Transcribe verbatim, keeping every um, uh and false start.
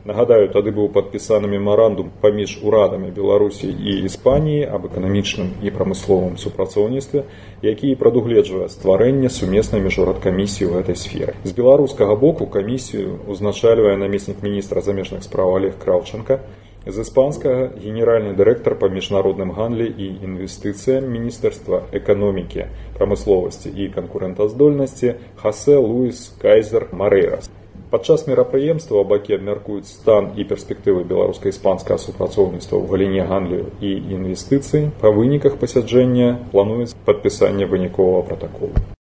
Нагадаю, тады быў падпісаны мемарандум паміж урадамі Беларусі і Іспаніі аб эканамічным і прамысловым супрацоўніцтве, які прадугледжвае стварэнне сумеснай міжнародкамісіі ў гэтай сферы. З беларускага боку камісію узначальвае намеснік міністра замежных спраў Олег Кравченко, з іспанскага генеральны дырэктар па міжнародным гандлі і інвестыцыям Міністэрства эканомікі, прамысловасці і канкурэнтаздольнасці Хосе Луіс Кайзер Марейрас. Падчас мерапрыемства бакі абмяркуюць стан і перспектывы беларуска-іспанскага супрацоўніцтва ў галіне гандлю і інвестыцый. Па выніках пасяджэння плануецца падпісанне выніковага пратаколу.